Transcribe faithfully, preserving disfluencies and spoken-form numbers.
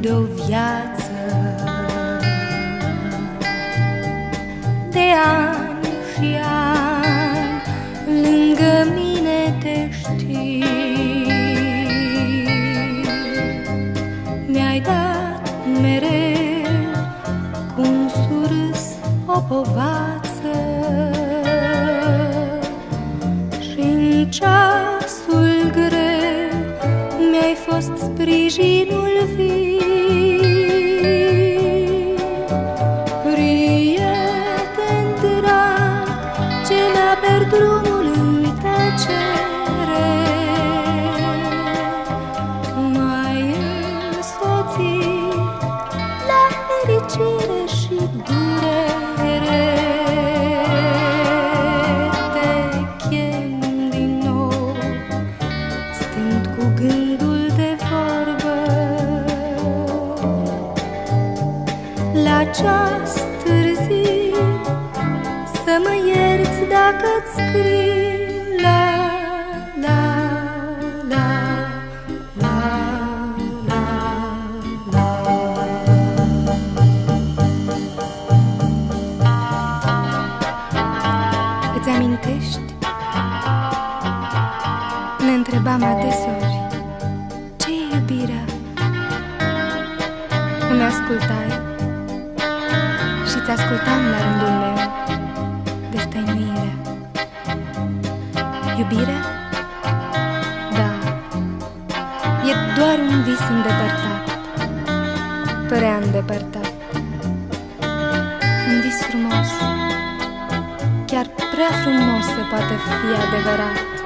de-o viață, de ani și ani lângă mine te știi. Mi-ai dat mereu cu un surâs o povață și-n ceasul greu mi-ai fost sprijinul viu. Prieten drag, ce mi-a pierdut drumul în tăcere, m-ai însoțit la fericire și durere. Te chem din nou, stând cu gândul de vorbă, la ceas târziu, să mă ierți dacă-ți scriu. La, la, la, la, la, la. Îți amintești? Ne întrebam adeseori, ce e iubirea? Îmi ascultai și-ți ascultam la rândul meu destăinuirea. Iubirea? Da, e doar un vis îndepărtat, părea îndepărtat. Un vis frumos, chiar prea frumos să poate fi adevărat.